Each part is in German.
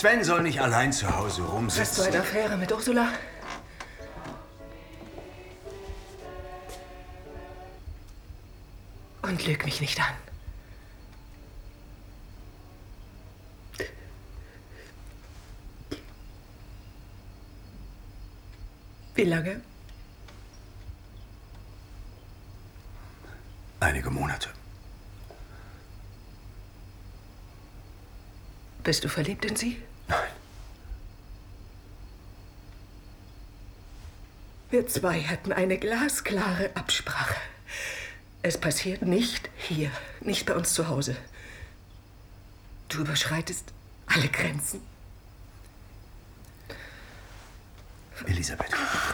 Sven soll nicht allein zu Hause rumsitzen. Hast du eine Affäre mit Ursula? Und lüg mich nicht an. Wie lange? Einige Monate. Bist du verliebt in sie? Nein. Wir zwei hatten eine glasklare Absprache. Es passiert nicht hier, nicht bei uns zu Hause. Du überschreitest alle Grenzen. Elisabeth.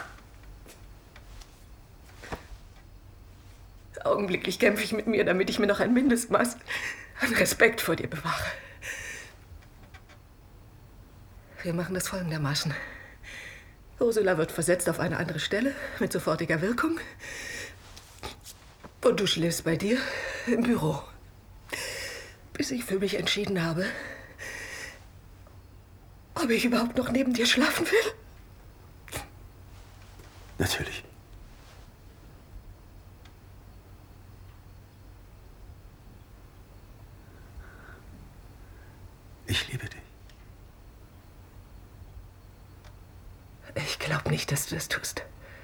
Augenblicklich kämpfe ich mit mir, damit ich mir noch ein Mindestmaß an Respekt vor dir bewahre. Wir machen das folgendermaßen. Ursula wird versetzt auf eine andere Stelle mit sofortiger Wirkung. Und du schläfst bei dir im Büro. Bis ich für mich entschieden habe, ob ich überhaupt noch neben dir schlafen will. Natürlich. Ich liebe dich. Ich glaube nicht, dass du das tust.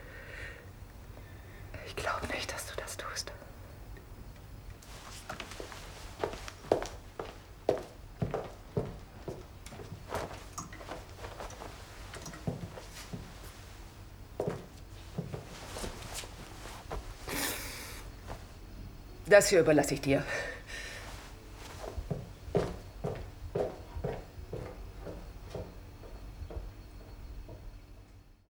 Ich glaube nicht, dass du das tust. Das hier überlasse ich dir.